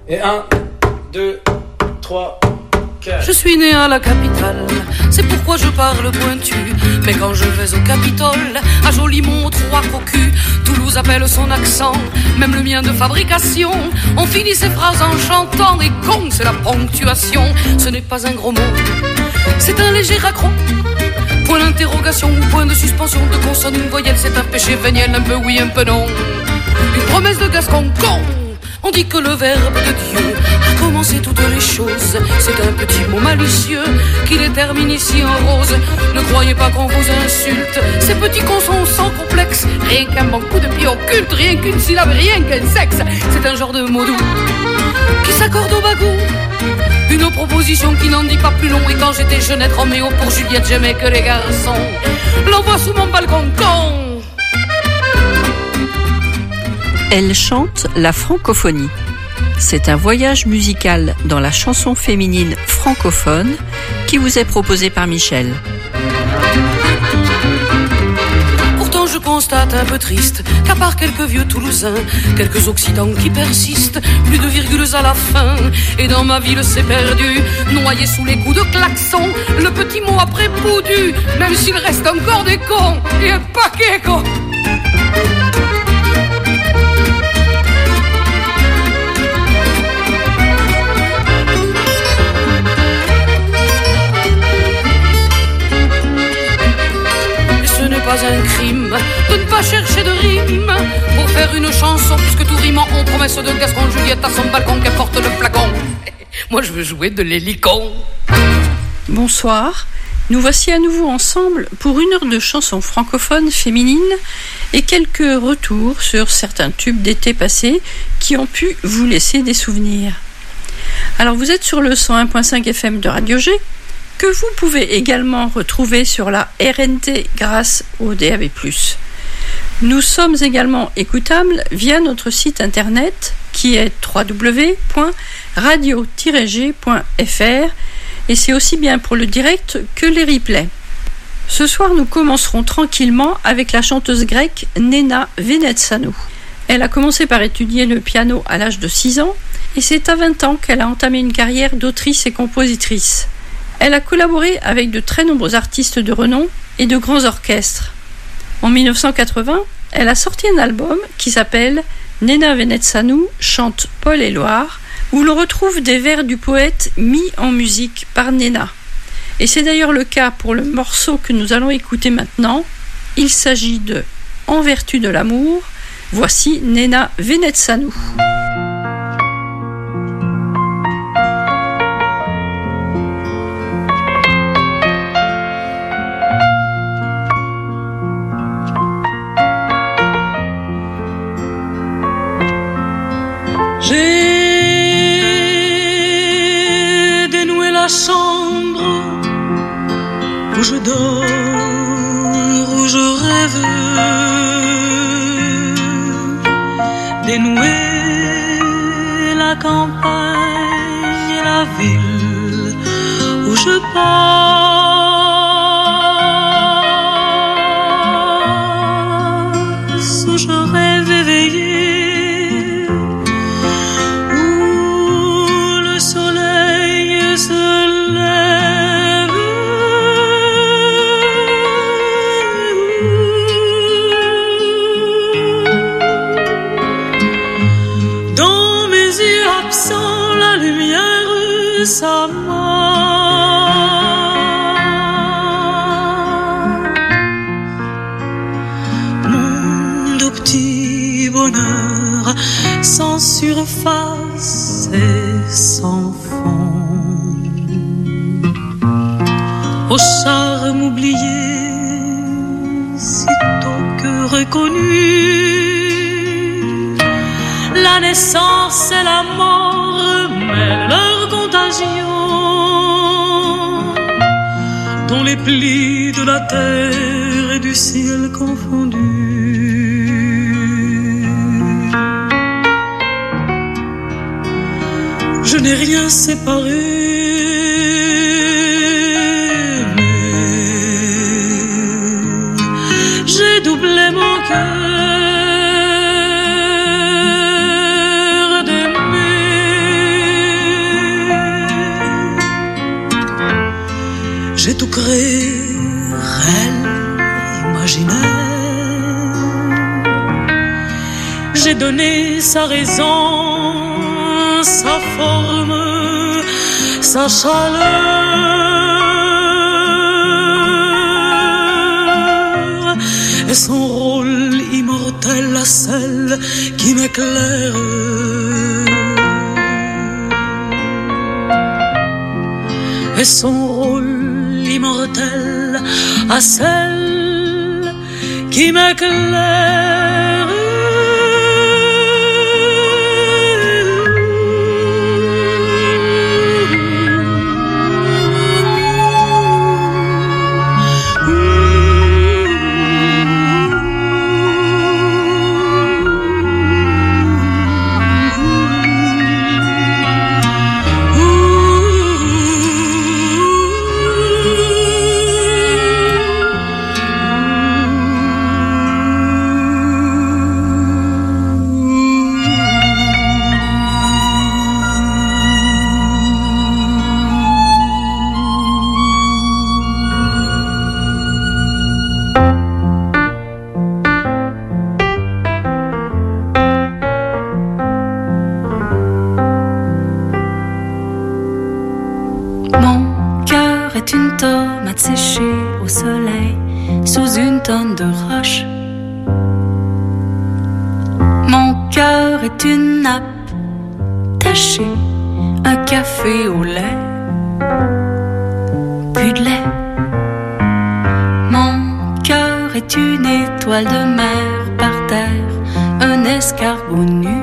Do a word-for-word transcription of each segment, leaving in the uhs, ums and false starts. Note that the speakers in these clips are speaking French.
Et un, deux, trois, quatre. Je suis né à la capitale, c'est pourquoi je parle pointu. Mais quand je vais au Capitole, à Jolimont, trois cocus, Toulouse appelle son accent, même le mien de fabrication. On finit ses phrases en chantant, des cons, c'est la ponctuation. Ce n'est pas un gros mot, c'est un léger raccro. Point d'interrogation ou point de suspension de consonne, une voyelle, c'est un péché véniel, un peu oui, un peu non. Une promesse de Gascon, con. On dit que le verbe de Dieu a commencé toutes les choses. C'est un petit mot malicieux qui détermine ici en rose. Ne croyez pas qu'on vous insulte, ces petits cons sont sans complexe. Rien qu'un bon coup de pied occulte, rien qu'une syllabe, rien qu'un sexe. C'est un genre de mot doux qui s'accorde au bagou. Une proposition qui n'en dit pas plus long. Et quand j'étais jeunette Roméo, pour Juliette j'aimais que les garçons. L'envoie sous mon balcon, con. Elle chante la francophonie. C'est un voyage musical dans la chanson féminine francophone qui vous est proposé par Michel. Pourtant je constate un peu triste qu'à part quelques vieux Toulousains, quelques Occidents qui persistent, plus de virgules à la fin, et dans ma ville c'est perdu, noyé sous les coups de klaxon, le petit mot après boudu, même s'il reste encore des cons, et un paquet quoi. Pas un crime de ne pas chercher de rime pour faire une chanson, puisque tout rimant on promesse de Gascon Juliette à son balcon qu'importe le flacon. Moi je veux jouer de l'hélicon. Bonsoir, nous voici à nouveau ensemble pour une heure de chansons francophones féminines et quelques retours sur certains tubes d'été passés qui ont pu vous laisser des souvenirs. Alors vous êtes sur le cent un virgule cinq F M de Radio G, que vous pouvez également retrouver sur la R N T grâce au D A B plus. Nous sommes également écoutables via notre site internet qui est w w w point radio tiret g point f r et c'est aussi bien pour le direct que les replays. Ce soir, nous commencerons tranquillement avec la chanteuse grecque Nena Venetsanou. Elle a commencé par étudier le piano à l'âge de six ans et c'est à vingt ans qu'elle a entamé une carrière d'autrice et compositrice. Elle a collaboré avec de très nombreux artistes de renom et de grands orchestres. En dix-neuf cent quatre-vingts, elle a sorti un album qui s'appelle Nena Venetsanou chante Paul et Loire, où l'on retrouve des vers du poète mis en musique par Nena. Et c'est d'ailleurs le cas pour le morceau que nous allons écouter maintenant. Il s'agit de En vertu de l'amour. Voici Nena Venetsanou. J'ai dénoué la chambre où je dors, où je rêve, dénoué la campagne et la ville où je passe, où je rêve éveillé. Sa main, monde au petit bonheur, sans surface et sans fond, au charme oublié, sitôt que reconnu, la naissance et la mort mêlent leur contagion dans les plis de la terre et du ciel confondus. Je n'ai rien séparé, mais j'ai doublé mon cœur d'aimer. degré réel, imaginaire. J'ai donné sa raison, sa forme, sa chaleur et son rôle immortel à celle qui m'éclaire. Et son rôle immortel à celle qui m'éclaire. Séchée au soleil sous une tonne de roches. Mon cœur est une nappe tachée, un café au lait, plus de lait. Mon cœur est une étoile de mer par terre, un escargot nu.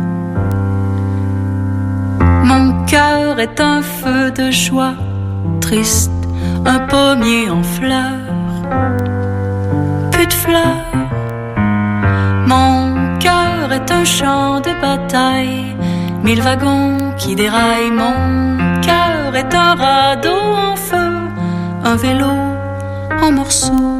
Mon cœur est un feu de joie triste, un pommier en fleurs, plus de fleurs. Mon cœur est un champ de bataille, mille wagons qui déraillent. Mon cœur est un radeau en feu, un vélo en morceaux.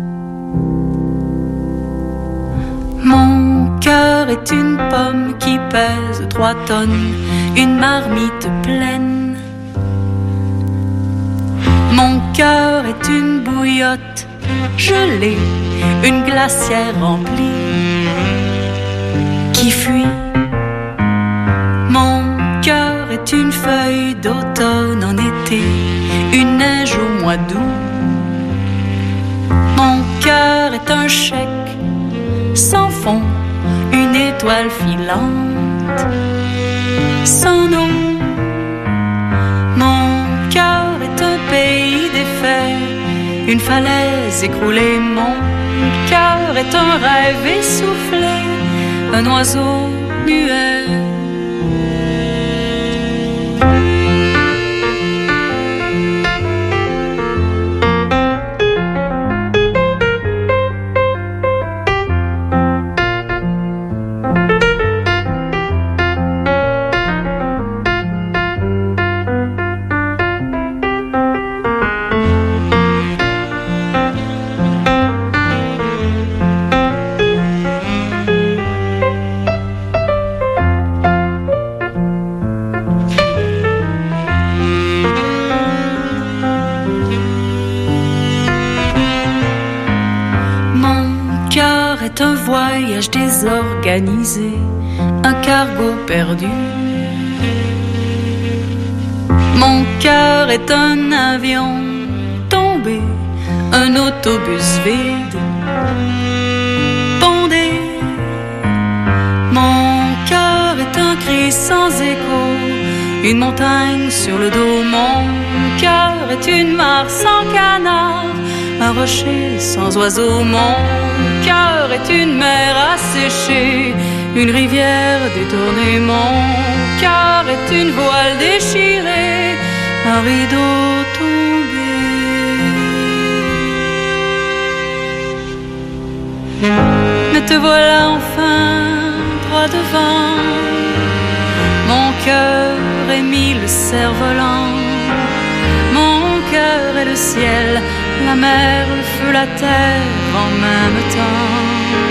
Mon cœur est une pomme qui pèse trois tonnes, une marmite pleine. Mon cœur est une bouillotte gelée, une glacière remplie qui fuit. Mon cœur est une feuille d'automne en été, une neige au mois d'août. Mon cœur est un chèque sans fond, une étoile filante sans nom. Mon cœur est un pays défait, une falaise écroulée. Mon cœur est un rêve essoufflé, un oiseau muet. Un voyage désorganisé, un cargo perdu. Mon cœur est un avion tombé, un autobus vide, bondé. Mon cœur est un cri sans écho, une montagne sur le dos. Mon cœur est une mare sans canard, un rocher sans oiseau. Mon cœur est une mer asséchée, une rivière détournée. Mon cœur est une voile déchirée, un rideau tombé. Mais te voilà enfin droit devant. Mon cœur est mille cerfs-volants. Mon cœur est le ciel, la mer, le feu, la terre en même temps.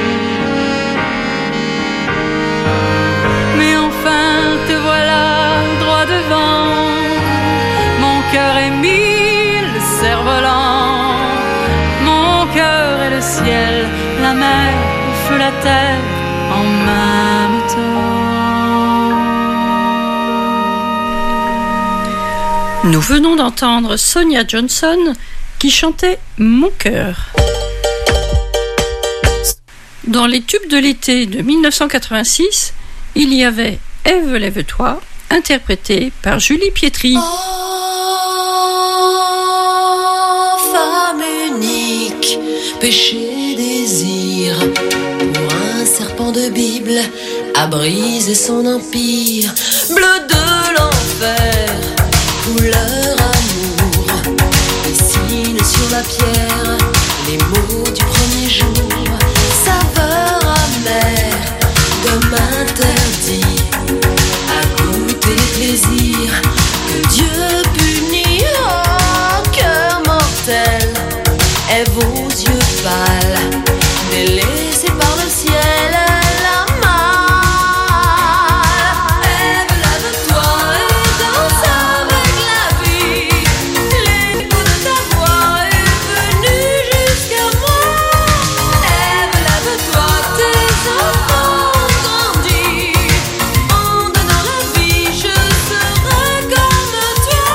Mais enfin te voilà droit devant. Mon cœur est mille cerfs-volants. la mer, le feu, la terre en même temps. Nous venons d'entendre Sonia Johnson qui chantait Mon cœur. Dans les tubes de l'été de dix-neuf cent quatre-vingt-six, il y avait Ève, lève-toi, interprétée par Julie Pietri. Oh, femme unique, péché, désir, pour un serpent de Bible a brisé son empire. Bleu de l'enfer, couleur amour, dessine sur la pierre les mots du premier jour. Saveur amère, comme interdit à goûter les plaisirs que Dieu punit. Oh, cœur mortel, Ève aux yeux pâles, délaissée par le ciel, la malle. Ève, lève-toi et danse avec la vie. L'écho de ta voix est venu jusqu'à moi. Ève, lève-toi, tes enfants ont grandi. En donnant la vie, je serai comme toi.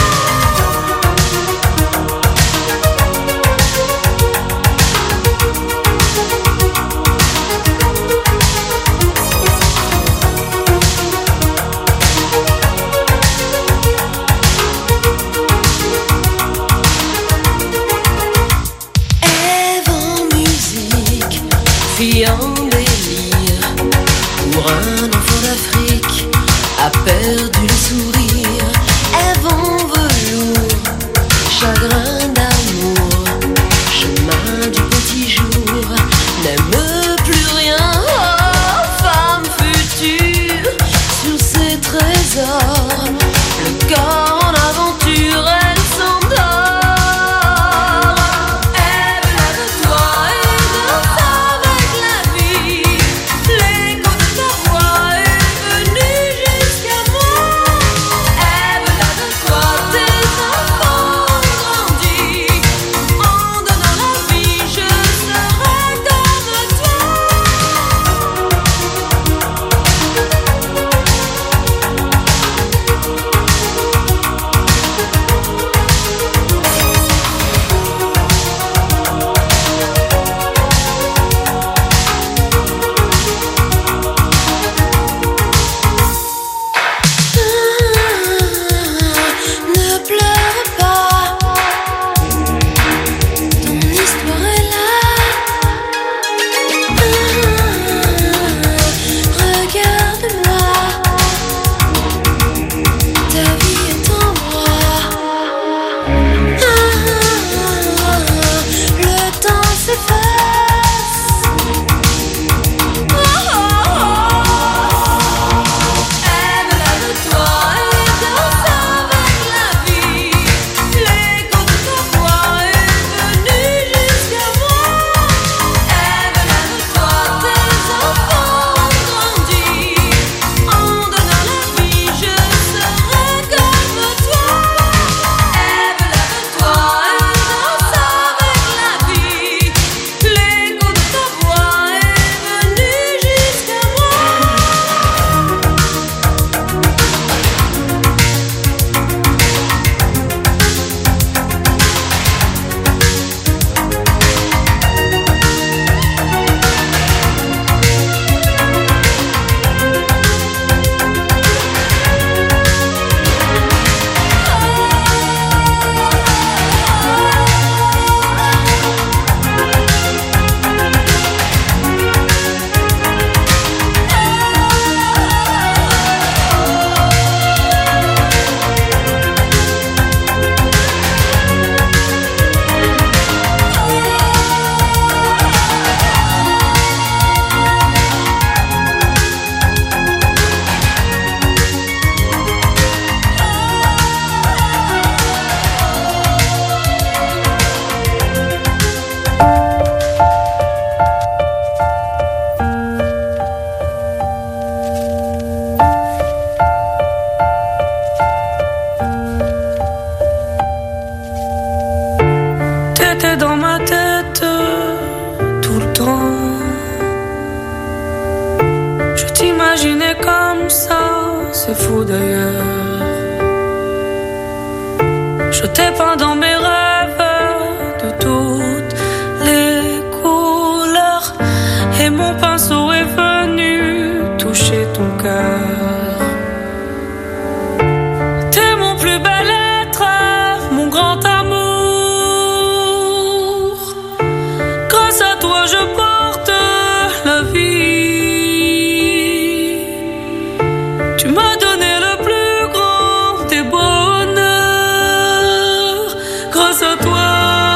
Ève en musique, fille en délire, pour un enfant d'Afrique, a perdu le sourire. Ève en velours, chagrin d'amour, chemin du petit jour, n'aime plus rien. Oh, femme future, sur ses trésors, le corps en aventure, elle s'endort. Ève, lève-toi et danse avec la vie. L'écho de ta voix est venu jusqu'à moi. Ève, lève-toi, tes enfants ont grandi. En donnant la vie, je serai comme toi. c'est fou d'ailleurs. Je t'ai peint dans mes rêves de toutes les couleurs, et mon pinceau est venu toucher ton cœur. T'es mon plus bel être, mon grand amour. Grâce à toi je porte la vie. Tu m'as donné le plus grand des bonheurs. Grâce à toi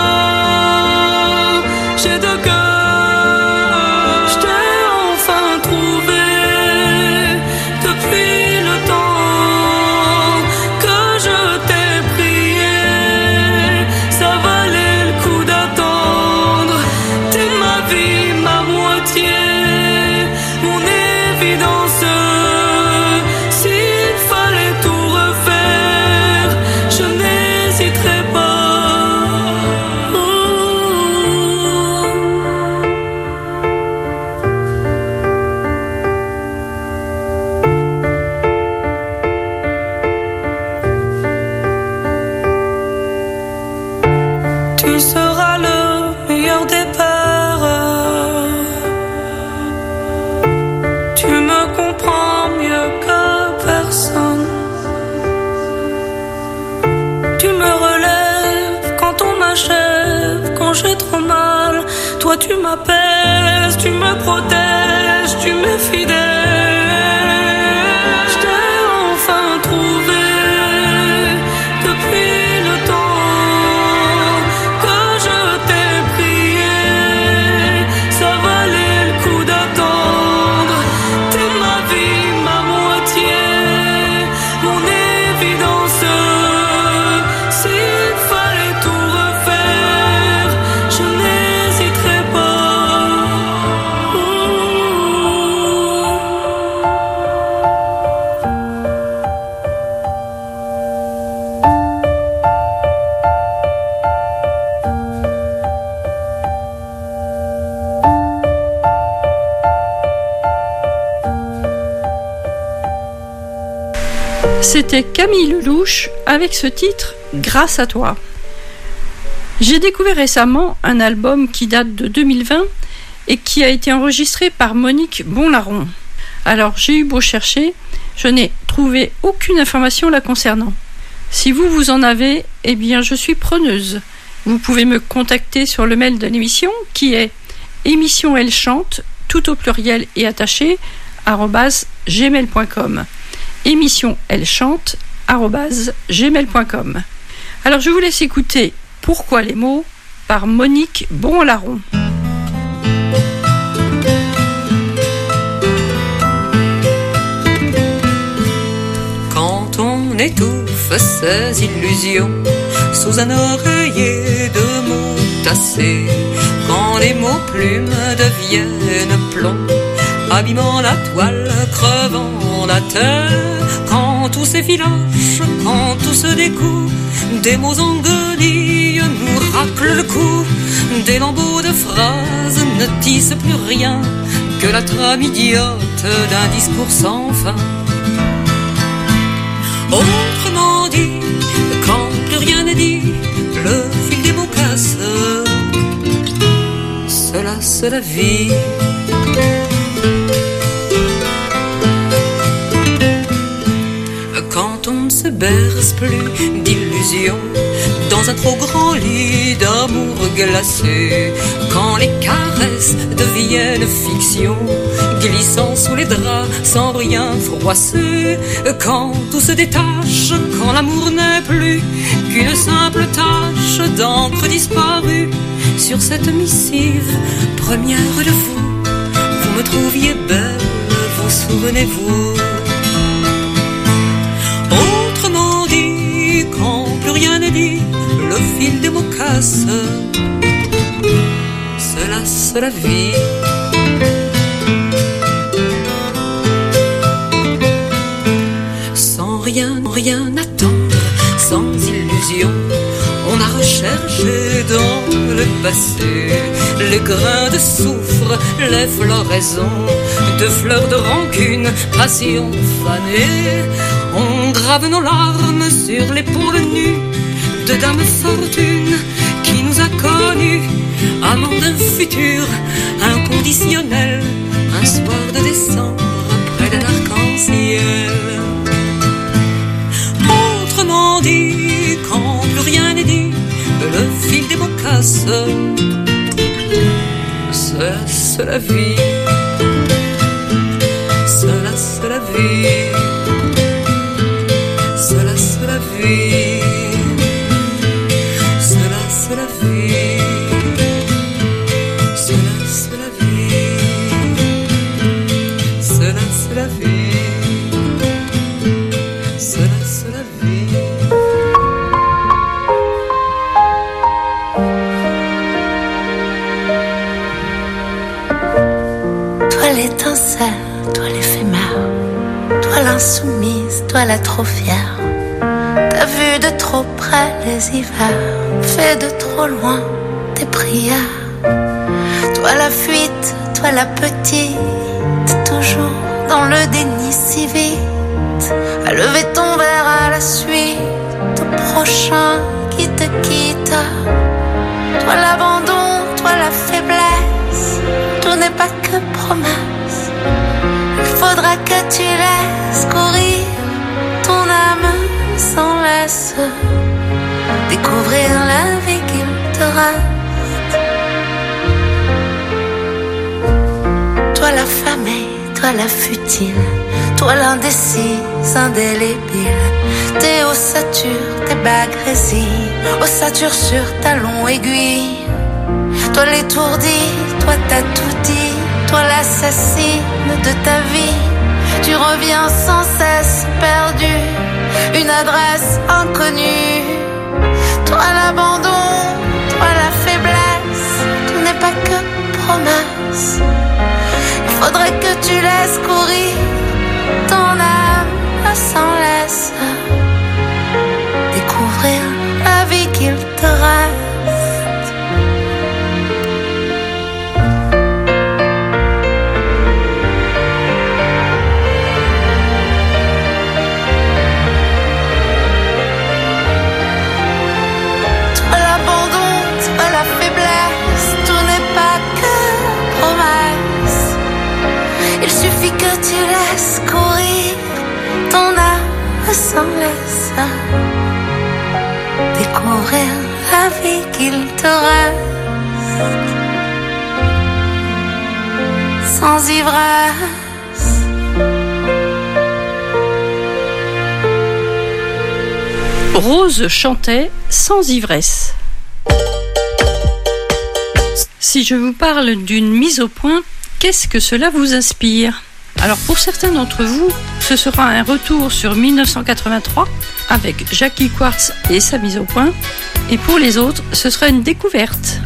j'ai deux cœurs. Je t'ai enfin trouvé depuis le temps que je t'ai prié. Ça valait le coup d'attendre. T'es ma vie, ma moitié, mon évidence. S'il fallait tout refaire, je n'hésiterais pas. Oh. Tu seras le meilleur des pères. Tu me comprends mieux que personne. Tu me relèves quand on m'achève, quand j'ai trop mal. Toi tu m'apaises, tu me protèges, tu m'es fidèle. Je t'ai enfin trouvé depuis le temps que je t'ai prié. Ça valait le coup d'attendre. T'es ma vie, ma moitié, mon évidence. S'il fallait tout refaire, je n'hésiterais pas. Oh. C'était Camille Lelouch avec ce titre « Grâce à toi ». J'ai découvert récemment un album qui date de deux mille vingt et qui a été enregistré par Monique Bonlarron. Alors j'ai eu beau chercher, je n'ai trouvé aucune information la concernant. Si vous, vous en avez, eh bien je suis preneuse. Vous pouvez me contacter sur le mail de l'émission qui est émission elle chante, tout au pluriel et attaché, arobase gmail point com. Émission elle chante, arobase gmail point com. Alors je vous laisse écouter Pourquoi les mots par Monique Bonlarron. Quand on étouffe ses illusions sous un oreiller de mots tassés, quand les mots plumes deviennent plomb, abîmant la toile, crevant la terre, quand tout s'effiloche, quand tout se découd, des mots en guenilles nous raclent le cou, des lambeaux de phrases ne tissent plus rien que la trame idiote d'un discours sans fin. Autrement dit, quand plus rien n'est dit, le fil des mots casse, cela c'est la vie. Quand on ne se berce plus d'illusions dans un trop grand lit d'amour glacé, quand les caresses deviennent fiction, glissant sous les draps sans rien froisser, quand tout se détache, quand l'amour n'est plus qu'une simple tache d'encre disparue sur cette missive première de vous, vous me trouviez belle, vous souvenez-vous? Autrement dit, quand plus rien n'est dit, le fil des mots casse, cela c'est la vie. Sans rien, rien attendre, sans illusion, On a recherché dans le passé les grains de soufre, les floraisons de fleurs de rancune, passion fanée. On grave nos larmes sur l'épaule nue de dame fortune qui nous a connus, amants d'un futur inconditionnel, un soir de décembre près de l'arc-en-ciel. Autrement dit, quand plus rien n'est dit, le fil des mots casse, cela c'est la vie, cela c'est la vie, cela c'est la vie, cela c'est la vie, cela c'est la vie, cela c'est la vie, cela c'est la vie. Toi l'étincelle, toi l'éphémère, toi l'insoumise, toi la trop fière. T'as vu de trop près les hivers, fait de trop loin tes prières. Toi la fuite, toi la petite, toujours dans le déni si vite, à lever ton verre à la suite au prochain qui te quitte. Toi l'abandon, toi la faiblesse, tout n'est pas que promesse. Il faudra que tu laisses courir ton âme sans laisse, découvrir la vie qu'il te reste. Toi l'affamée, toi la futile, toi l'indécise, indélébile. T'es ossature, tes bagues résillent, ossature sur talon aiguille. Toi l'étourdi, toi t'as tout dit, toi l'assassine de ta vie. Tu reviens sans cesse perdu, une adresse inconnue. Toi l'abandon, toi la faiblesse, tout n'est pas que promesse. Il faudrait que tu laisses courir ton âme sans laisse, découvrir la vie qu'il te reste. Il suffit que tu laisses courir ton âme sans laisse, découvrir la vie qu'il te reste, sans ivresse. Rose chantait sans ivresse. Si je vous parle d'une mise au point, qu'est-ce que cela vous inspire ? Alors pour certains d'entre vous, ce sera un retour sur mille neuf cent quatre-vingt-trois avec Jackie Quartz et sa mise au point. Et pour les autres, ce sera une découverte.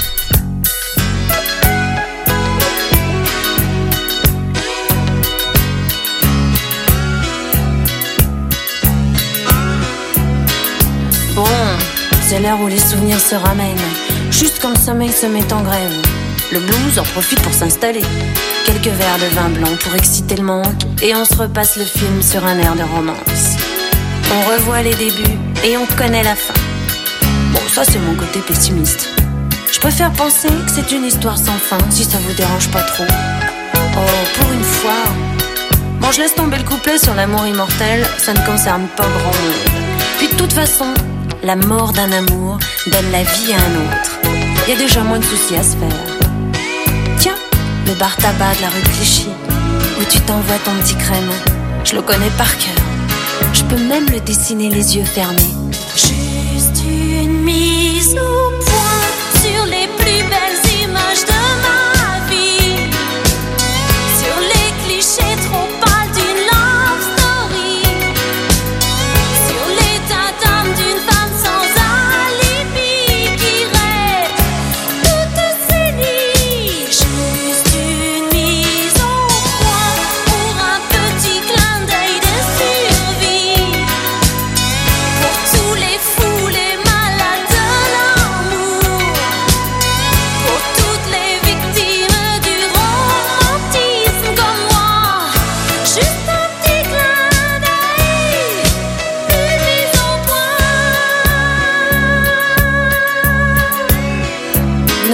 Bon, c'est l'heure où les souvenirs se ramènent, juste quand le sommeil se met en grève. Le blues en profite pour s'installer. Quelques verres de vin blanc pour exciter le manque, et on se repasse le film sur un air de romance. On revoit les débuts et on connaît la fin. Bon, ça c'est mon côté pessimiste. Je préfère penser que c'est une histoire sans fin, si ça vous dérange pas trop. Oh, pour une fois. Bon, je laisse tomber le couplet sur l'amour immortel, ça ne concerne pas grand monde. Puis de toute façon, la mort d'un amour donne la vie à un autre. Y a déjà moins de soucis à se faire. Tiens, le bar tabac de la rue Clichy, où tu t'envoies ton petit crème, je le connais par cœur. Je peux même le dessiner les yeux fermés. Juste une mise au point sur les plus belles images de ma vie, sur les clichés trop pâles d'une love story, sur l'état d'âme d'une femme sans alibi qui rêve toutes ses nuits. Juste une mise au point pour un petit clin d'œil de survie, pour tous les fous, les malades de la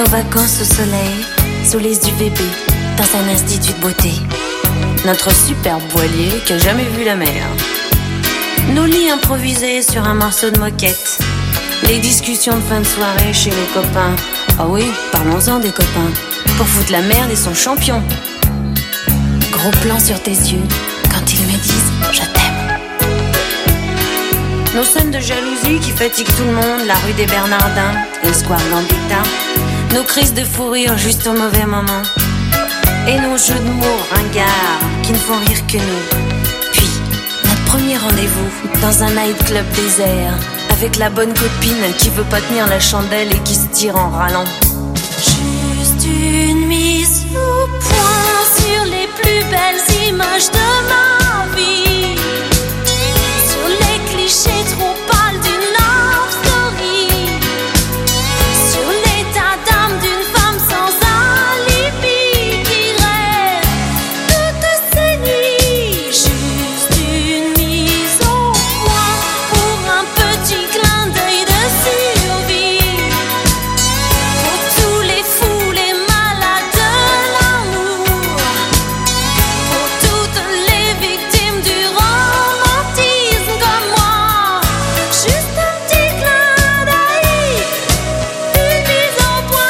vacances au soleil, sous les U V B, dans un institut de beauté. Notre superbe voilier qui a jamais vu la mer. Nos lits improvisés sur un morceau de moquette. Les discussions de fin de soirée chez les copains. Ah oui, parlons-en des copains. Pour foutre la merde et son champion. Gros plan sur tes yeux quand ils me disent je t'aime. Nos scènes de jalousie qui fatiguent tout le monde. La rue des Bernardins, le square Gambetta. Nos crises de fou rire juste au mauvais moment. Et nos jeux de mots ringards qui ne font rire que nous. Puis, notre premier rendez-vous dans un nightclub désert. Avec la bonne copine qui veut pas tenir la chandelle et qui se tire en râlant. Juste une mise au point sur les plus belles images de ma vie. Sur les clichés trop pâles d'une love story. Sur l'état d'âme d'une femme sans alibi qui rêve toutes ces nuits. Juste une mise au point pour un petit clin d'œil de survie. Pour tous les fous, les malades de l'amour. Pour toutes les victimes du romantisme comme moi. Juste un petit clin d'œil, une mise au point.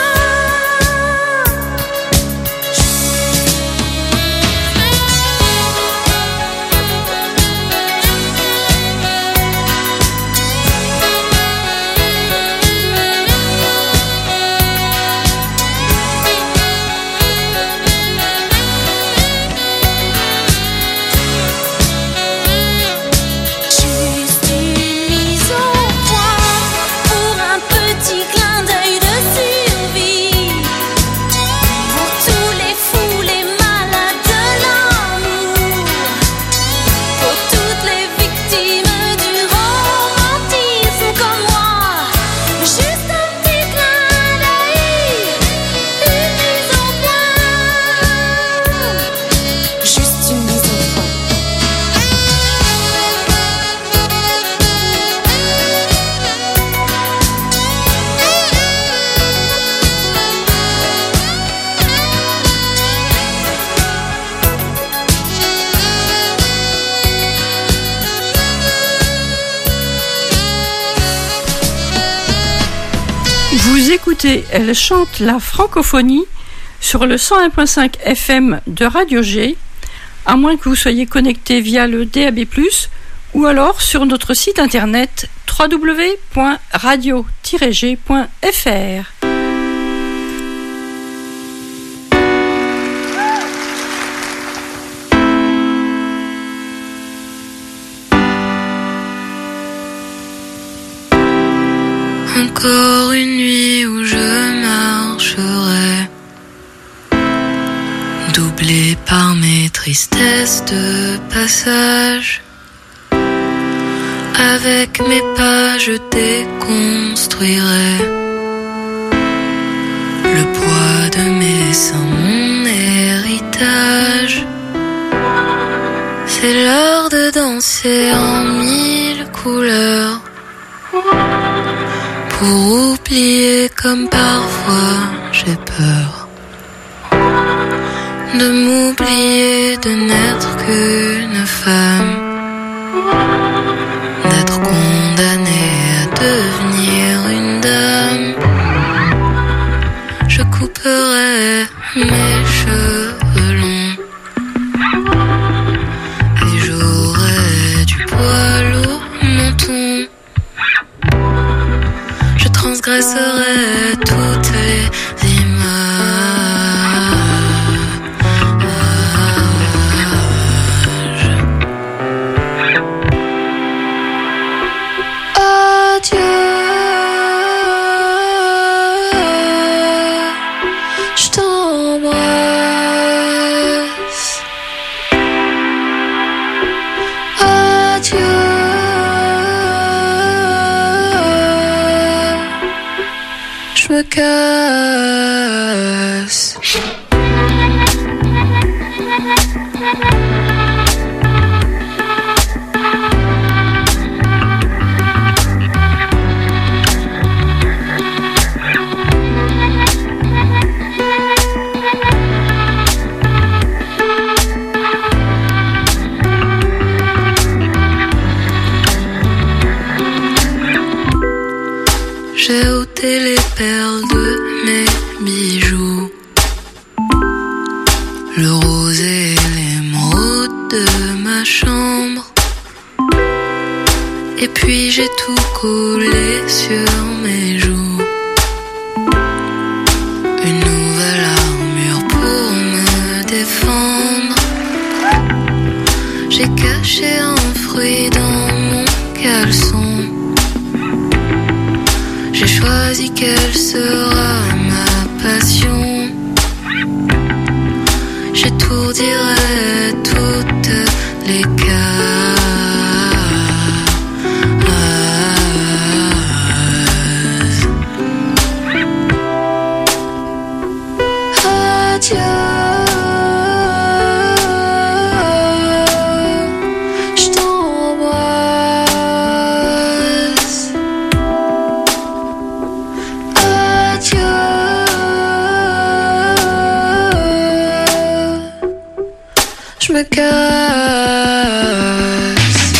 Juste une mise au point pour un petit clin d'œil de survie. Pour tous les fous, les malades de l'amour. Pour toutes les victimes du romantisme comme moi. Juste un petit clin d'œil, une mise au point. Juste une mise au point. Vous écoutez Elle chante la francophonie sur le cent un virgule cinq F M de Radio G, à moins que vous soyez connecté via le D A B plus, ou alors sur notre site internet w w w point radio tiret g point f r. Encore une nuit où je marcherai, doublée par mes tristesses de passage. Avec mes pas je déconstruirai le poids de mes seins, mon héritage. C'est l'heure de danser en mille couleurs, pour oublier comme parfois j'ai peur de m'oublier, de n'être qu'une femme, d'être condamnée à devenir une dame. Je couperai mes cheveux longs et j'aurai du poil au menton. Je transgresserai toutes les images. Adieu, je t'embrasse. Adieu, je me casse. J'ai ôté les perles de mes bijoux, le rose et l'émeraude de ma chambre. Et puis j'ai tout collé sur mes joues, une nouvelle armure pour me défendre. J'ai caché un fruit dans mon caleçon. J'ai choisi quelle sera ma passion. J'étourdirai toutes les cases. Adieu. Je me casse.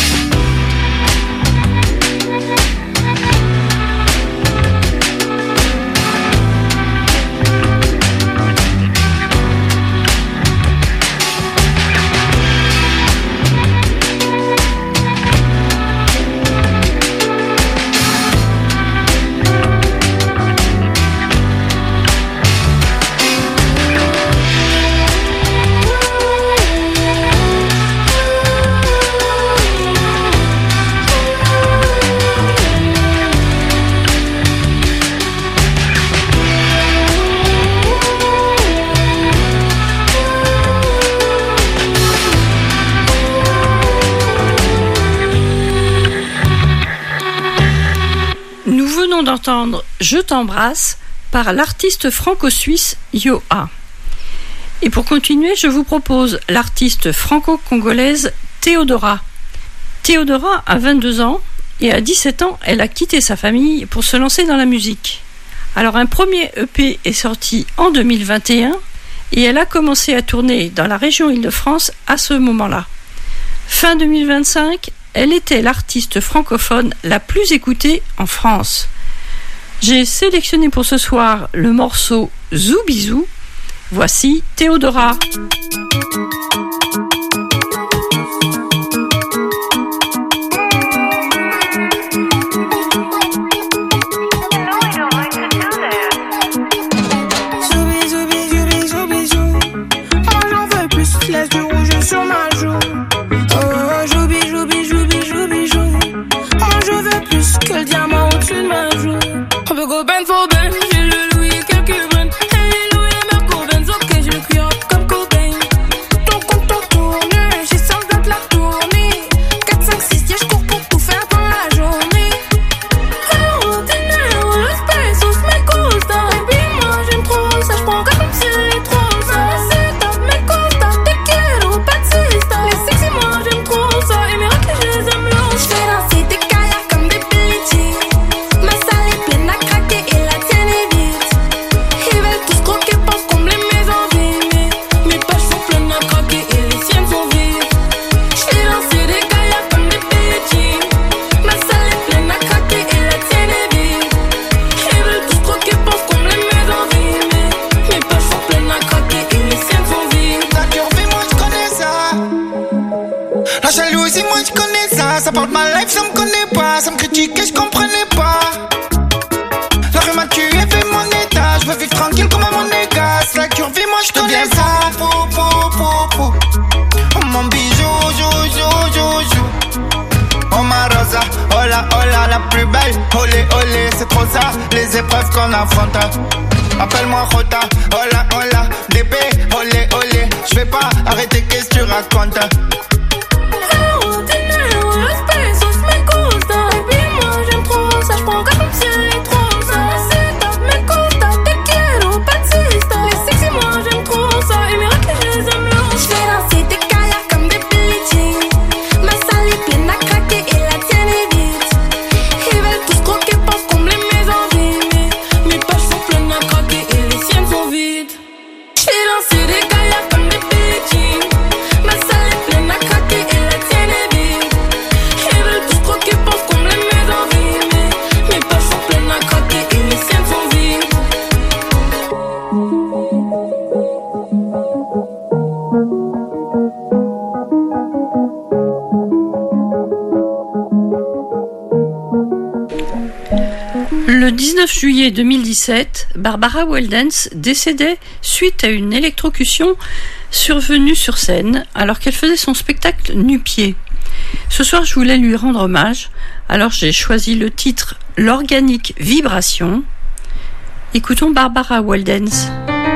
D'entendre Je t'embrasse par l'artiste franco-suisse Yoa. Et pour continuer, je vous propose l'artiste franco-congolaise Théodora. Théodora a vingt-deux ans et à dix-sept ans, elle a quitté sa famille pour se lancer dans la musique. Alors un premier E P est sorti en deux mille vingt et un et elle a commencé à tourner dans la région Île-de-France à ce moment-là. Fin deux mille vingt-cinq, elle était l'artiste francophone la plus écoutée en France. J'ai sélectionné pour ce soir le morceau Zoubizou. Voici Théodora. Ben for ben, j'ai le Louis et quelques bennes. Hey, Louis et Marco Benz, ok, je le cuire comme Cobain. Ton compte ton tourne, j'ai sans date la tournée. quatre, cinq, six, yeah, j'cours pour tout faire dans la journée. Oh, dinero, los pesos me gusta. Baby, moi j'aime trop ça, j'prends comme si c'est trop ça. C'est top, me gusta, te quiero, patista. Les sexy, moi j'aime trop ça. Et mes rats, je les aime long. J'fais danser des kayaks comme des pelletiers. Ma salle est pleine à craquer et la tienne est vide. Ils veulent tous croquer, pensent combler mes envies. Mais mes poches sont pleines à craquer et les siennes sont vides. J'fais lancer des kayaks comme des pelletiers. Ma salle est pleine à craquer et la tienne est vide. Ils veulent tous croquer, pensent combler mes envies. Mais mes poches sont pleines à craquer et les siennes sont vides. La curvée, moi j'connais ça. La jalousie, moi j'connais ça. Ça porte ma life, ça me connaît pas. Ça me critique et j'comprenais pas. La rue m'a tué, fait mon état. J'veux vivre tranquille comme un monégasque. La curvie, moi j'connais ça. Pou, pou, pou, pou. Oh mon bijou, jou, jou, jou, jou. Oh ma rosa, oh la, oh la, la plus belle. Olé, olé, c'est trop ça. Les épreuves qu'on affronte. Appelle-moi Rota, oh la, oh la. D B, olé, olé. J'vais pas arrêter, qu'est-ce que tu racontes? Oh, dinero, los pesos me gusta. Baby, moi j'aime trop ça, j'prends comme si c'est trop ça. C'est top, me gusta, te quiero, patista. Les sexy, moi j'aime trop ça. Et mes rats, je les aime long. J'fais danser des kayaks comme des pelletiers. Ma salle est pleine à craquer et la tienne est vide. Ils veulent tous croquer, pensent combler mes envies. Mais mes poches sont pleines à craquer et les siennes sont vides. J'fais danser des kayaks comme des pelletiers. Ma salle est pleine à craquer. Le dix-neuf juillet deux mille dix-sept, Barbara Weldens décédait suite à une électrocution survenue sur scène alors qu'elle faisait son spectacle nu-pied. Ce soir, je voulais lui rendre hommage, alors j'ai choisi le titre « L'organique vibration ». Écoutons Barbara Weldens.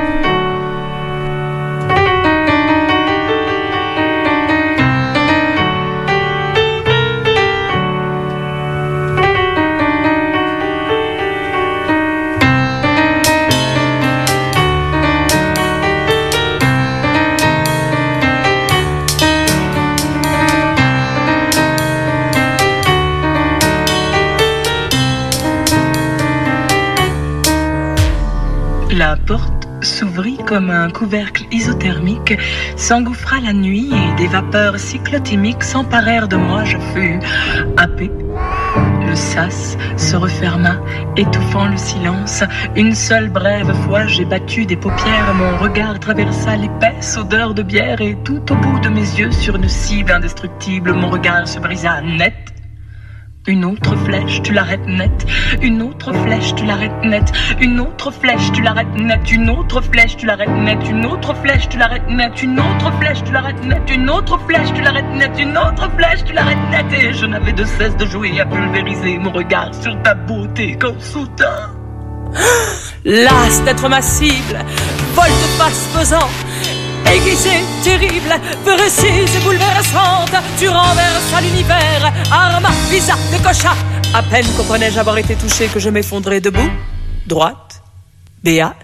La porte s'ouvrit comme un couvercle isothermique, s'engouffra la nuit et des vapeurs cyclotimiques s'emparèrent de moi. Je fus happé. Le sas se referma, étouffant le silence. Une seule brève fois, j'ai battu des paupières. Mon regard traversa l'épaisse odeur de bière et tout au bout de mes yeux, sur une cible indestructible, mon regard se brisa net. Une autre flèche, tu l'arrêtes net. Une autre flèche, tu l'arrêtes net. Une autre flèche, tu l'arrêtes net. Une autre flèche, tu l'arrêtes net. Une autre flèche, tu l'arrêtes net. Une autre flèche, tu l'arrêtes net. Une autre flèche, tu l'arrêtes net. Une autre flèche, tu l'arrêtes net. Et je n'avais de cesse de jouer à pulvériser mon regard sur ta beauté quand soudain, lasse d'être ma cible, volte-face pesant, aiguisée, terrible, précise et bouleversante, tu renverses à l'univers, arme, visa de cocha. À peine comprenais-je avoir été touché que je m'effondrais debout, droite, béate.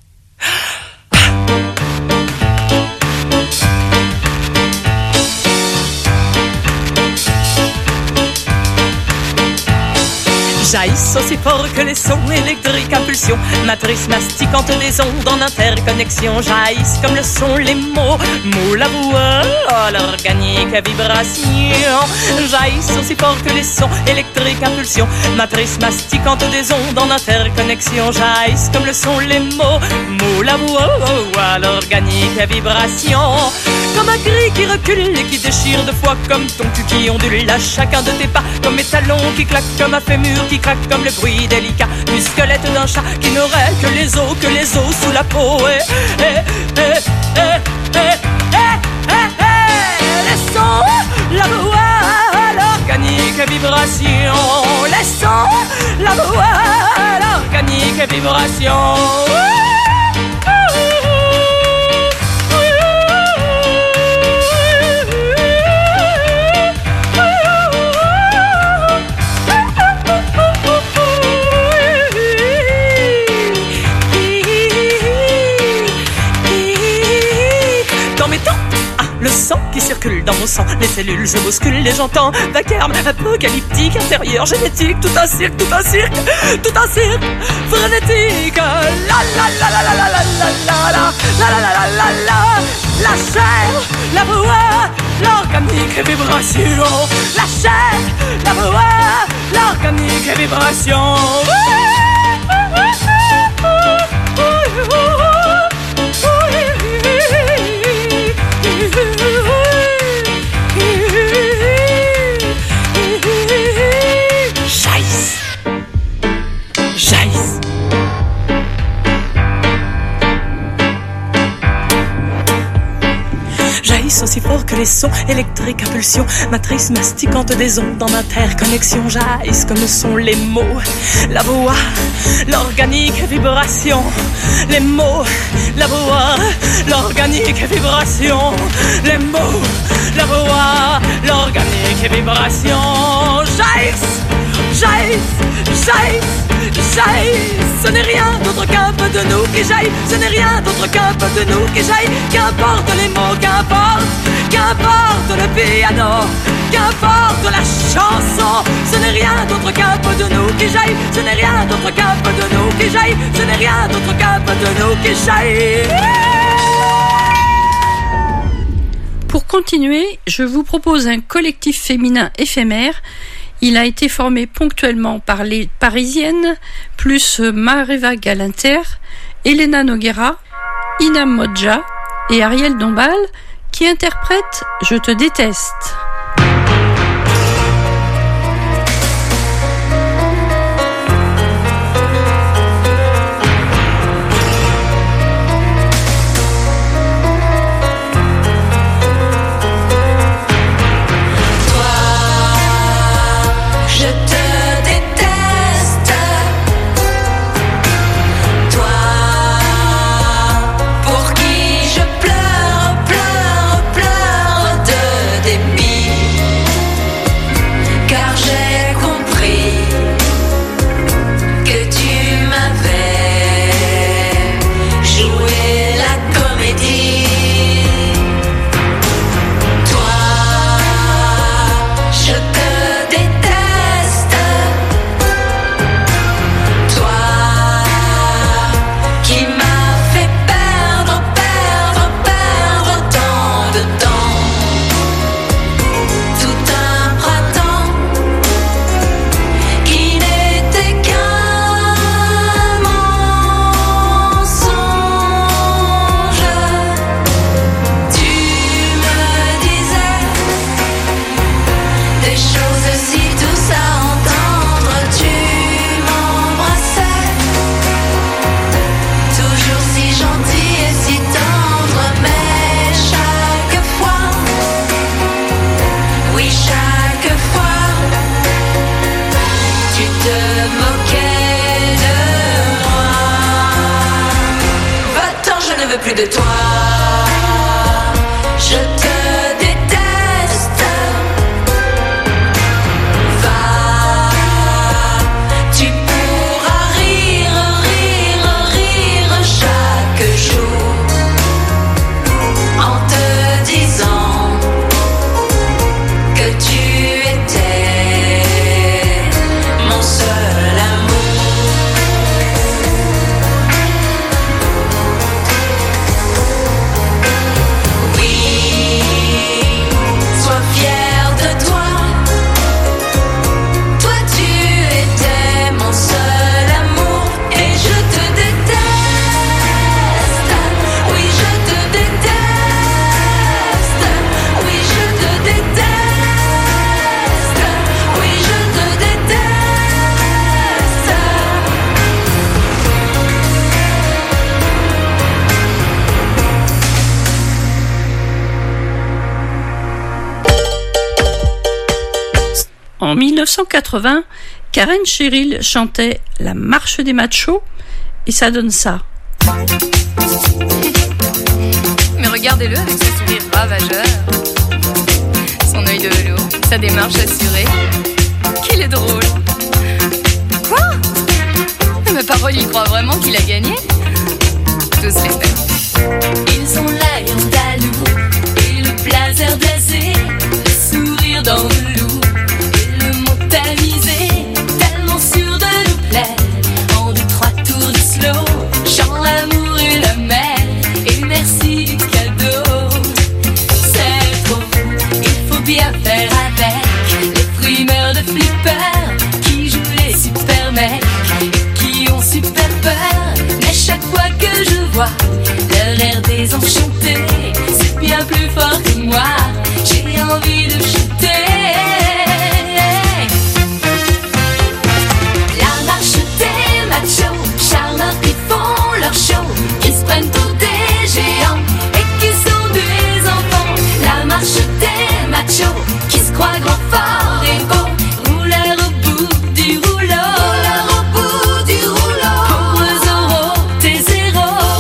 Jaillissent aussi fort que les sons électriques impulsion, matrice masticante des ondes en interconnexion. Jaillissent comme le son les mots, mots la voix, oh, l'organique vibration. Jaillissent aussi fort que les sons électriques impulsion, matrice masticante des ondes en interconnexion. Jaillissent comme le son les mots, mots la voix, oh, oh, l'organique vibration. Comme un cri qui recule et qui déchire de fois, comme ton cul qui ondule à chacun de tes pas, comme mes talons qui claquent, comme un fémur qui craque, comme le bruit délicat du squelette d'un chat qui n'aurait que les os, que les os sous la peau. Et, et, et, et, et, et, et, et, les sons, la voix, l'organique vibration. Les sons, la voix, l'organique vibration. Le sang qui circule dans mon sang, les cellules se bousculent et j'entends vacarme apocalyptique, intérieur, génétique, tout un cirque, tout un cirque, tout un cirque frénétique. La la la la la la la la la la la la la la, la chair, la voix, l'organique vibration. La chair, la voix, l'organique vibration. Jaillissent, jaillissent. Jaillissent aussi fort que les sons électriques impulsion, matrice masticante des ondes en interconnexion. Jaillissent comme le sont les mots, la voix, l'organique vibration. Les mots, la voix, l'organique vibration. Les mots, la voix, l'organique vibration. Jaillissent, jaillissent, jaillissent, jaillissent. Ce n'est rien d'autre qu'un peu de nous qui jaillit. Ce n'est rien d'autre qu'un peu de nous qui jaillit. Qu'importe les mots, qu'importe, qu'importe le piano, qu'importe la chanson. Ce n'est rien d'autre qu'un peu de nous qui jaillit. Ce n'est rien d'autre qu'un peu de nous qui jaillit. Ce n'est rien d'autre qu'un peu de nous qui jaillit. Pour continuer, je vous propose un collectif féminin éphémère. Il a été formé ponctuellement par les Parisiennes, plus Mareva Galinter, Elena Noguera, Ina Modja et Ariel Dombal, qui interprètent « Je te déteste ». de toi. Je te déteste. Va, tu pourras rire, rire, rire chaque jour en te disant que tu étais mon seul amour. Oui, sois fier de toi. Toi tu étais mon seul amour et je te déteste. Oui, je te déteste. Oui, je te déteste. Oui, je te déteste. En mille neuf cent quatre-vingts, Karen Cheryl chantait La marche des machos et ça donne ça. Mais regardez-le avec ce sourire ravageur, son œil de velours, sa démarche assurée. Qu'il est drôle. Quoi? Ma parole, il croit vraiment qu'il a gagné? Tous les mêmes. Ils ont l'air d'alourd et le blazer blasé, le sourire dans le loup et le mot tamisé, tellement sûr de nous plaire. En deux, trois tours de slow, chant l'amour et la mer, et merci du cadeau. C'est trop, il faut bien faire avec les frimeurs de flipper qui jouent les super mecs et qui ont super peur. Mais chaque fois que je vois leur air désenchanté, c'est bien plus fort que moi, j'ai envie de chuter. La marche des machos, charmeurs qui font leur show, qui se prennent pour des géants et qui sont des enfants. La marche des machos, qui se croient grands, forts et beaux, rouleurs au bout du rouleau, rouleurs au bout du rouleau. Pauvres euros, tes zéros,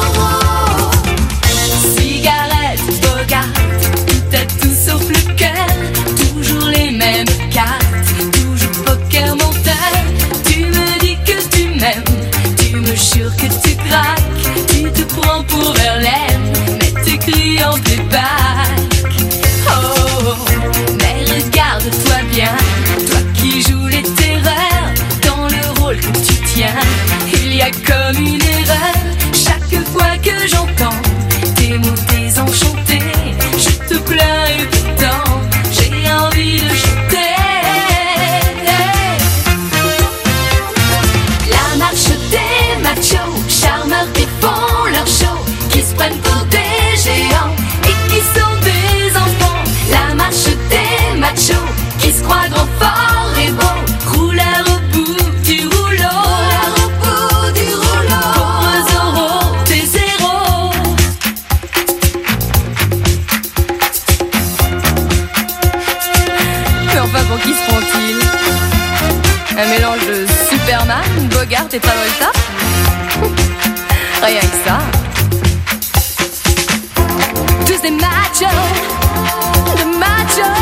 cigarettes, Bogart, tout à tout sauf le cœur. Toujours les mêmes cartes, toujours poker mental. Tu me dis que tu m'aimes, tu me jures que tu craques, tu te prends pour Verlaine, mais t'écris en playback. Oh, mais regarde-toi bien, toi qui joues les terreurs, dans le rôle que tu tiens, il y a comme une erreur. Chaque fois que j'entends tes mots désenchantés, je te plains et pourtant j'ai envie de chuter. La marche des machos, charmeurs qui font leur show, qui se prennent pour des géants et qui sont des enfants. La marche des machos, qui se croient grands, forts et beaux, rouleurs au bout du rouleau, rouleurs au bout du rouleau. Pauvres euros, tes zéros. Mais enfin, pour qui se font-ils? Un mélange de Superman, Bogart et Travolta? Rien que ça. Tous des machos, des machos.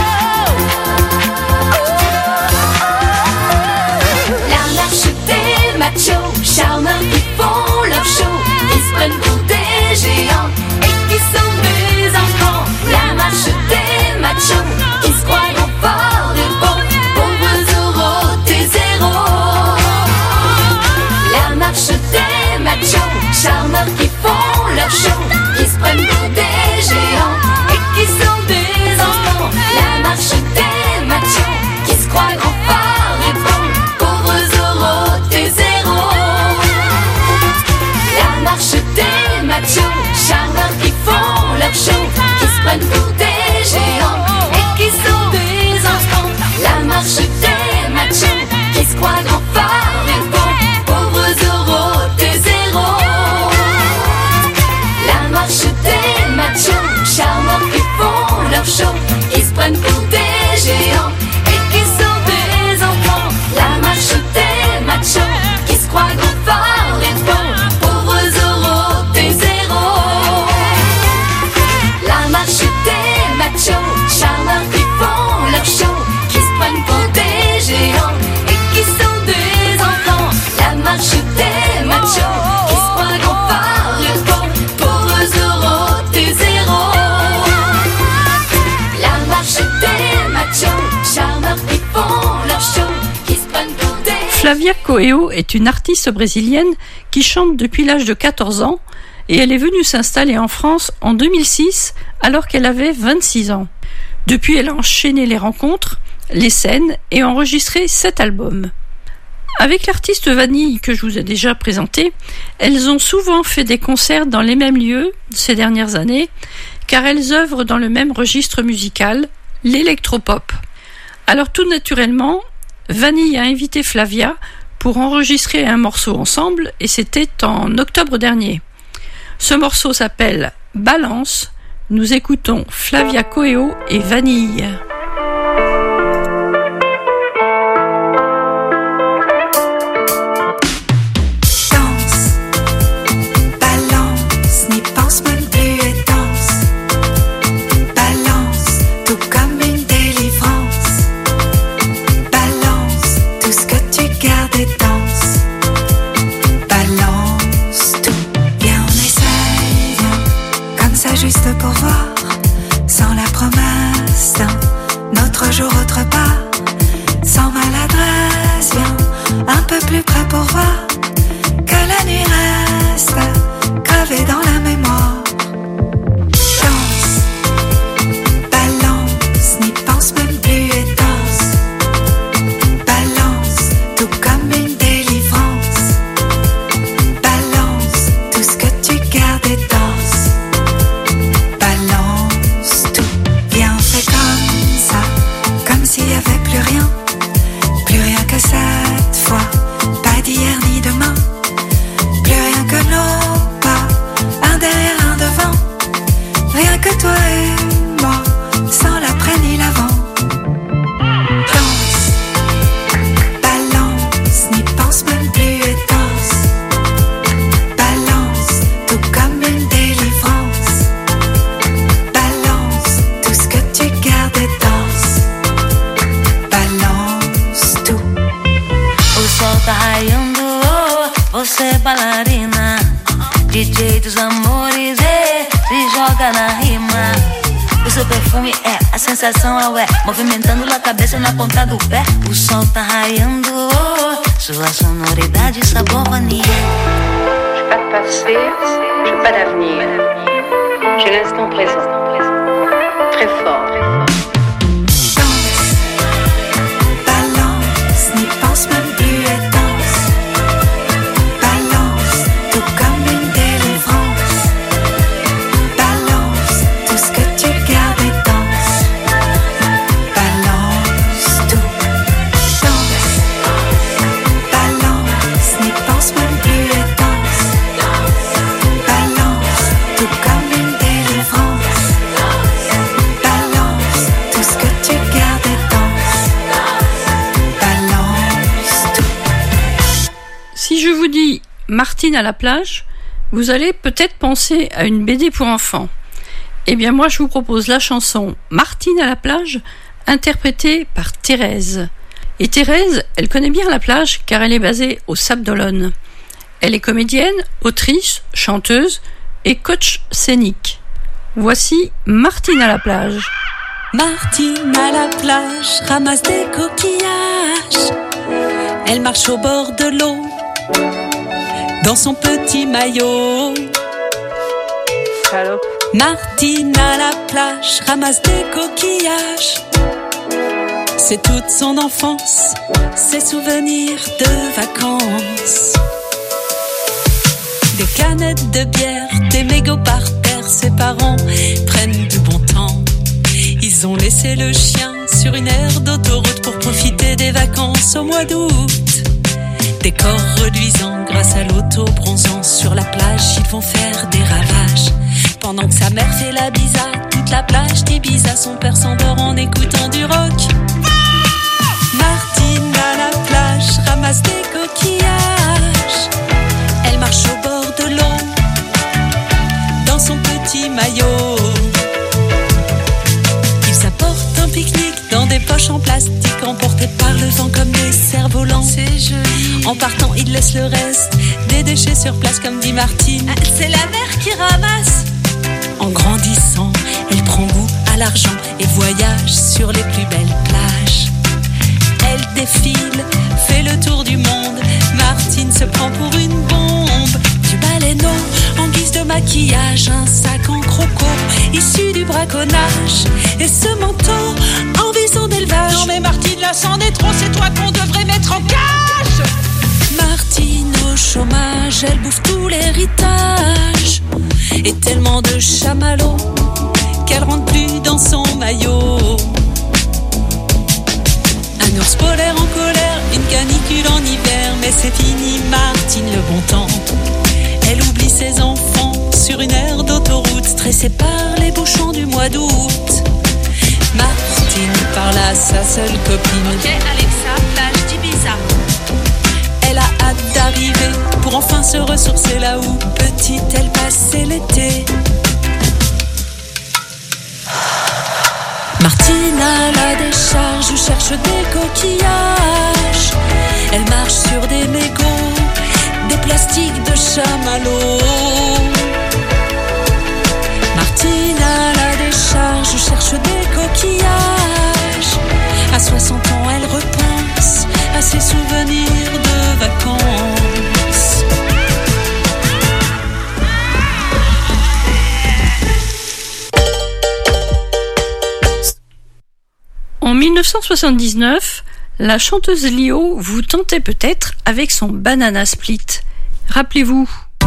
La marche des machos, charmeurs qui font leur show, qui se prennent pour des géants et qui sont des enfants. La marche des machos, qui se croient grands, forts et beaux, pauvres euros, tes zéros. La marche des machos, charmeurs qui font leur show, qui se prennent pour des géants et qui sont des enfants. La marche Flavia Coelho est une artiste brésilienne qui chante depuis l'âge de quatorze ans et elle est venue s'installer en France en deux mille six alors qu'elle avait vingt-six ans. Depuis, elle a enchaîné les rencontres, les scènes et enregistré sept albums. Avec l'artiste Vanille que je vous ai déjà présenté, elles ont souvent fait des concerts dans les mêmes lieux ces dernières années car elles œuvrent dans le même registre musical, l'électropop. Alors tout naturellement, Vanille a invité Flavia pour enregistrer un morceau ensemble et c'était en octobre dernier. Ce morceau s'appelle Balance. Nous écoutons Flavia Coelho et Vanille. Juste pour voir, sans la promesse d'un autre jour autre part, sans maladresse, viens un peu plus près pour voir que la nuit reste gravée dans la mémoire. Danse, balance, n'y pense même plus et danse. Balance, tout comme une délivrance. Balance, tout ce que tu gardes et danse. S'il n'y avait plus rien, plus rien que cette fois, pas d'hier ni demain, plus rien que nos pas, un derrière un devant, rien que toi et moi, sans l'après ni l'avant. Danse, balance, n'y pense même plus et danse. Balance, tout comme une délivrance. Balance, tout ce que tu gardes et danse. Tá raiando, você é bailarina, D J dos amores, e se joga na rima. O seu perfume é a sensação, é ué, movimentando a cabeça na ponta do pé. O sol tá raiando, sua sonoridade, sabor vanille. J'ai pas de passé, j'ai pas d'avenir, j'ai l'instant présent, très fort, très fort. Danse, balance, n'y pense même plus et Martine à la plage, vous allez peut-être penser à une B D pour enfants. Eh bien moi je vous propose la chanson Martine à la plage, interprétée par Thérèse. Et Thérèse, elle connaît bien la plage car elle est basée au Sable d'Olonne. Elle est comédienne, autrice, chanteuse et coach scénique. Voici Martine à la plage. Martine à la plage ramasse des coquillages. Elle marche au bord de l'eau dans son petit maillot. Salope. Martine à la plage ramasse des coquillages. C'est toute son enfance, ses souvenirs de vacances. Des canettes de bière, des mégots par terre. Ses parents prennent du bon temps. Ils ont laissé le chien sur une aire d'autoroute pour profiter des vacances au mois d'août. Des corps reluisants grâce à l'auto bronzant sur la plage, ils vont faire des ravages. Pendant que sa mère fait la bise à toute la plage d'Ibiza, son père s'endort en écoutant du rock. Martine à la plage ramasse des coquillages. Elle marche au bord de l'eau dans son petit maillot. Ils apportent un pique-nique dans des poches en plastique, emportés par le vent comme des cerfs-volants. C'est joli. En partant, ils laissent le reste des déchets sur place, comme dit Martine. Ah, c'est la mer qui ramasse. En grandissant, elle prend goût à l'argent et voyage sur les plus belles plages. Elle défile, fait le tour du monde se prend pour une bombe. Du baleineau en guise de maquillage, un sac en croco issu du braconnage, et ce manteau en vison d'élevage. Non mais Martine, là c'en est trop, c'est toi qu'on devrait mettre en cage. Martine au chômage, elle bouffe tout l'héritage, et tellement de chamallows qu'elle rentre plus dans son maillot. Un ours polaire en colère, une canicule en hiver, mais c'est fini Martine le bon temps. Elle oublie ses enfants sur une aire d'autoroute, stressée par les bouchons du mois d'août. Martine parle à sa seule copine. Ok Alexa, plage d'Ibiza. Elle a hâte d'arriver pour enfin se ressourcer là où petite elle passait l'été. Martine à la décharge cherche des coquillages. Elle marche sur des mégots, des plastiques de chamallows. Martine à la décharge cherche des coquillages. À soixante ans elle repense à ses souvenirs de vacances. En dix-neuf cent soixante-dix-neuf, la chanteuse Lio vous tentait peut-être avec son Banana Split. Rappelez-vous.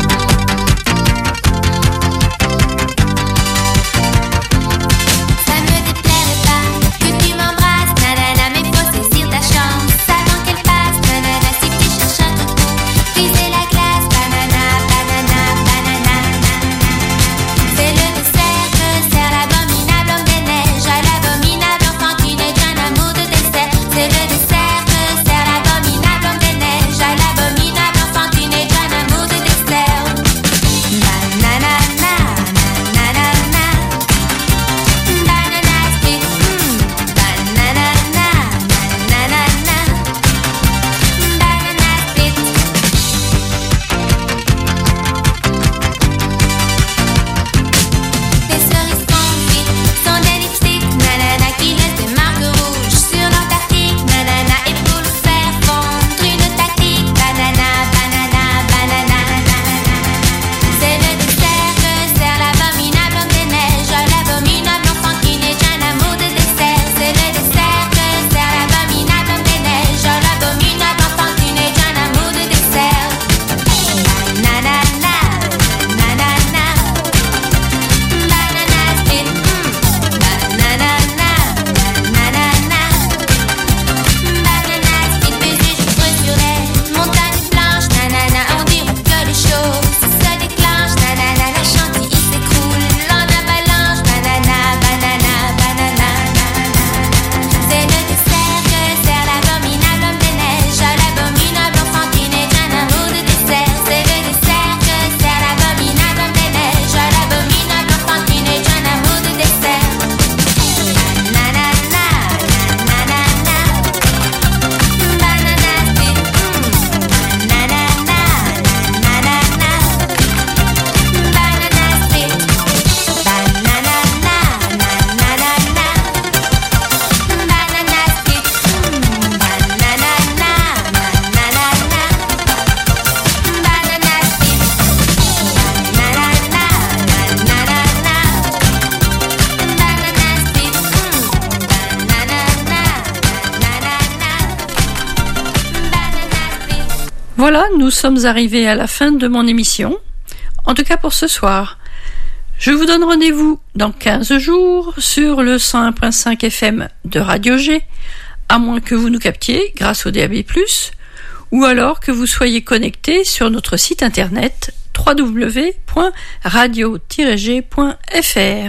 Voilà, nous sommes arrivés à la fin de mon émission, en tout cas pour ce soir. Je vous donne rendez-vous dans quinze jours sur le cent un virgule cinq F M de Radio G, à moins que vous nous captiez grâce au D A B plus, ou alors que vous soyez connectés sur notre site internet w w w point radio tiret g point f r.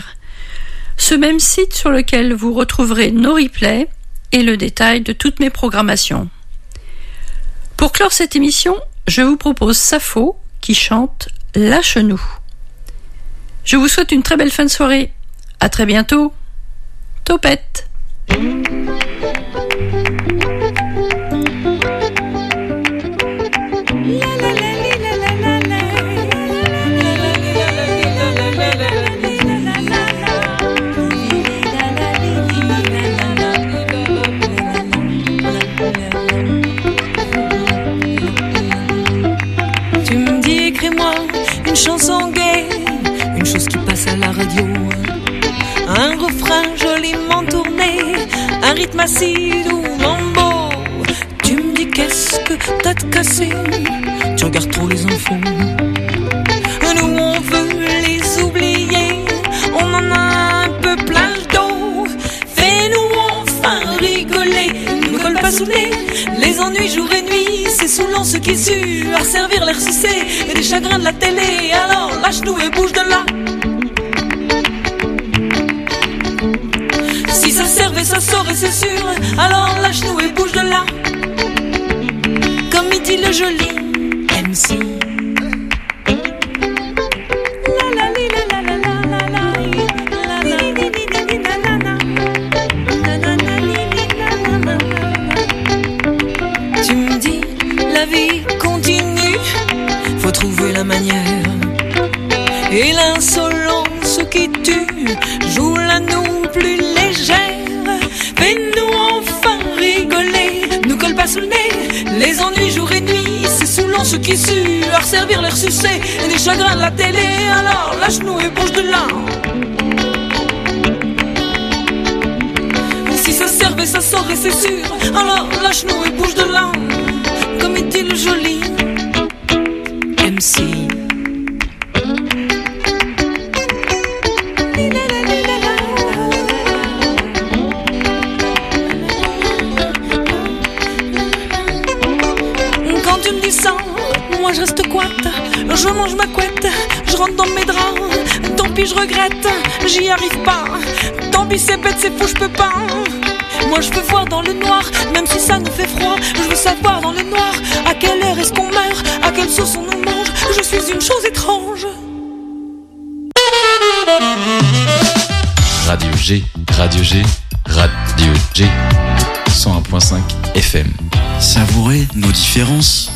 Ce même site sur lequel vous retrouverez nos replays et le détail de toutes mes programmations. Pour clore cette émission, je vous propose Sappho qui chante Lâche-nous. Je vous souhaite une très belle fin de soirée. À très bientôt. Topette. moi une chanson gaie, une chose qui passe à la radio. Un refrain joliment tourné, un rythme acide ou mambo. Tu me dis qu'est-ce que t'as de cassé, tu regardes trop les infos. Nous on veut les oublier, on en a un peu plein le dos. Fais-nous enfin rigoler, nous colle pas sous le nez. Les ennuis jour et nuit, c'est saoulant ce qui sue à servir l'air sucé et des chagrins de la télé. Alors lâche-nous et bouge de là. Si ça servait, ça saurait, c'est sûr. Alors lâche-nous et bouge de là. Comme il dit le joli M C. Tu me dis, la vie continue, faut trouver la manière. Et l'insolence qui tue, joue-la nous plus légère. Fais-nous enfin rigoler, nous colle pas sous le nez. Les ennuis jour et nuit, c'est saoulant ce qui sue à resservir l'air sucé et des chagrins de la télé. Alors lâche-nous et bouge de là. Si ça servait, ça saurait, c'est sûr. Alors lâche-nous et bouge de là. Comme il dit le joli M C. Quand tu me dis ça, moi je reste couette. Je mange ma couette, je rentre dans mes draps. Tant pis je regrette, j'y arrive pas. Tant pis c'est bête, c'est fou, je peux pas. Moi je veux voir dans le noir, même si ça nous fait froid. Je veux savoir dans le noir, à quelle heure est-ce qu'on meurt, à quelle sauce on nous mange. Je suis une chose étrange. Radio G, Radio G, Radio G, cent un virgule cinq F M. Savourez nos différences.